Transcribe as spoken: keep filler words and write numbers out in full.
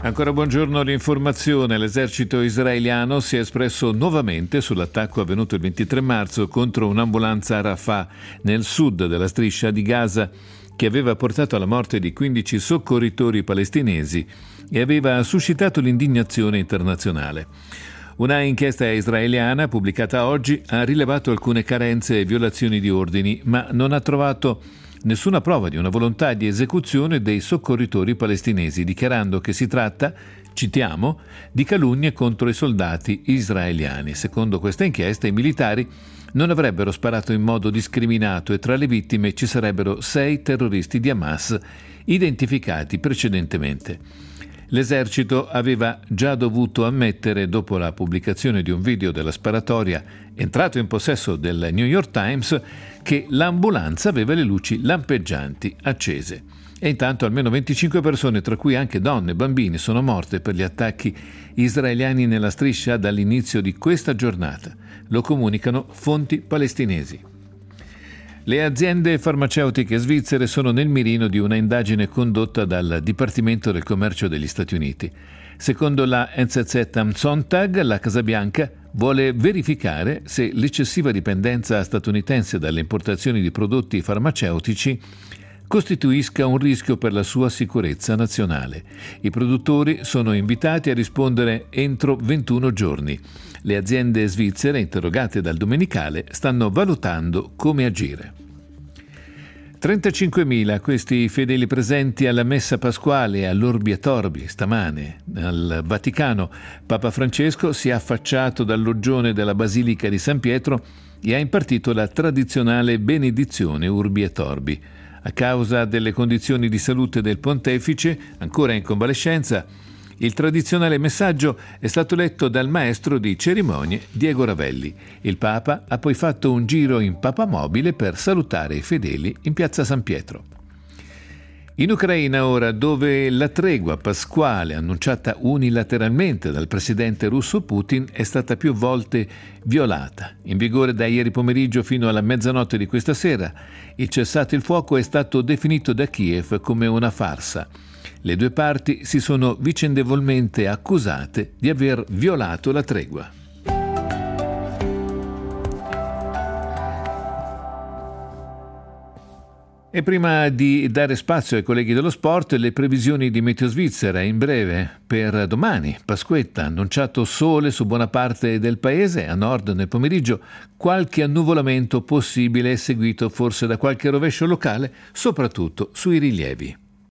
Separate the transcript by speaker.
Speaker 1: Ancora buongiorno, l'informazione. L'esercito israeliano si è espresso nuovamente sull'attacco avvenuto il ventitré marzo contro un'ambulanza a Rafah, nel sud della striscia di Gaza, che aveva portato alla morte di quindici soccorritori palestinesi e aveva suscitato l'indignazione internazionale. Una inchiesta israeliana pubblicata oggi ha rilevato alcune carenze e violazioni di ordini, ma non ha trovato nessuna prova di una volontà di esecuzione dei soccorritori palestinesi, dichiarando che si tratta, citiamo, di calunnie contro i soldati israeliani. Secondo questa inchiesta, i militari non avrebbero sparato in modo discriminato e tra le vittime ci sarebbero sei terroristi di Hamas identificati precedentemente. L'esercito aveva già dovuto ammettere, dopo la pubblicazione di un video della sparatoria entrato in possesso del New York Times, che l'ambulanza aveva le luci lampeggianti accese. E intanto almeno venticinque persone, tra cui anche donne e bambini, sono morte per gli attacchi israeliani nella striscia dall'inizio di questa giornata. Lo comunicano fonti palestinesi. Le aziende farmaceutiche svizzere sono nel mirino di una indagine condotta dal Dipartimento del Commercio degli Stati Uniti. Secondo la N Z Z am Sonntag, la Casa Bianca vuole verificare se l'eccessiva dipendenza statunitense dalle importazioni di prodotti farmaceutici costituisca un rischio per la sua sicurezza nazionale. I produttori sono invitati a rispondere entro ventuno giorni. Le aziende svizzere, interrogate dal Domenicale, stanno valutando come agire. trentacinquemila questi i fedeli presenti alla messa pasquale all'Urbi et Orbi stamane al Vaticano. Papa Francesco si è affacciato dal loggione della Basilica di San Pietro e ha impartito la tradizionale benedizione Urbi et Orbi. A causa delle condizioni di salute del pontefice, ancora in convalescenza, il tradizionale messaggio è stato letto dal maestro di cerimonie Diego Ravelli. Il Papa ha poi fatto un giro in papamobile per salutare i fedeli in piazza San Pietro. In Ucraina ora, dove la tregua pasquale annunciata unilateralmente dal presidente russo Putin è stata più volte violata. In vigore da ieri pomeriggio fino alla mezzanotte di questa sera, il cessate il fuoco è stato definito da Kiev come una farsa. Le due parti si sono vicendevolmente accusate di aver violato la tregua. E prima di dare spazio ai colleghi dello sport, le previsioni di Meteo Svizzera in breve per domani. Pasquetta, annunciato sole su buona parte del paese, a nord nel pomeriggio qualche annuvolamento possibile seguito forse da qualche rovescio locale, soprattutto sui rilievi.